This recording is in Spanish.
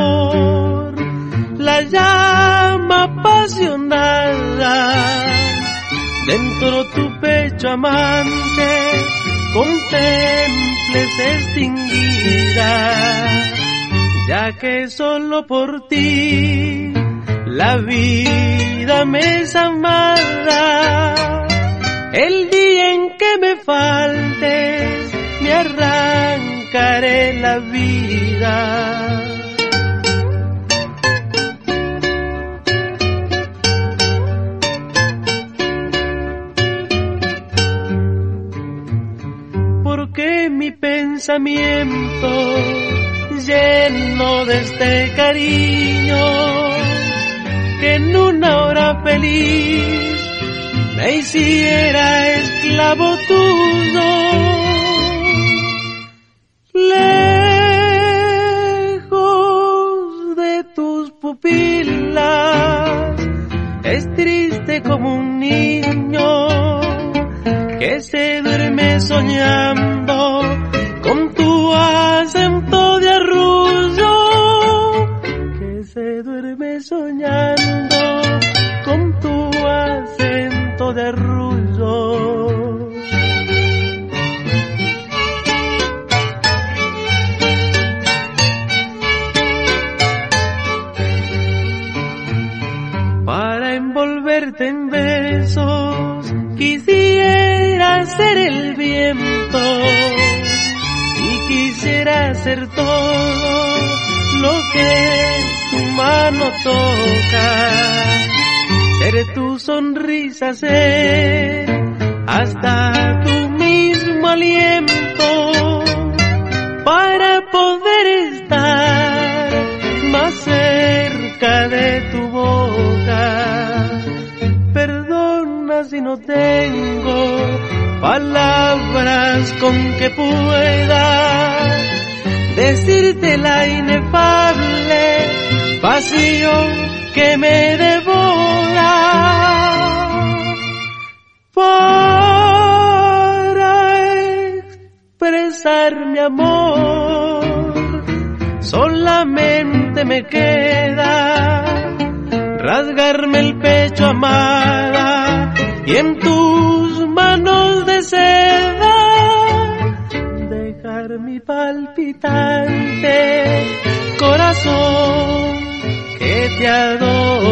amor, la llama apasionada dentro tu pecho amante contemples extinguida, ya que solo por ti la vida me es amada. El día en que me faltes me arrancaré la vida. Porque mi pensamiento lleno de este cariño que en una hora feliz me hiciera esclavo tuyo, lejos de tus pupilas, es triste como un niño que se duerme soñando con tu acento de arrullo, que se duerme soñando con tu acento de arrullo. Para envolverte en besos quisiera ser el viento y quisiera ser todo lo que tu mano toca, ser tu sonrisa, ser hasta tu mismo aliento, para poder estar más cerca de tu boca. Perdona si no tengo palabras con que pueda decirte la inefable pasión que me devora. Para expresar mi amor solamente me queda rasgarme el pecho, amada, y en tus manos de seda dejar mi palpitante corazón que te adora.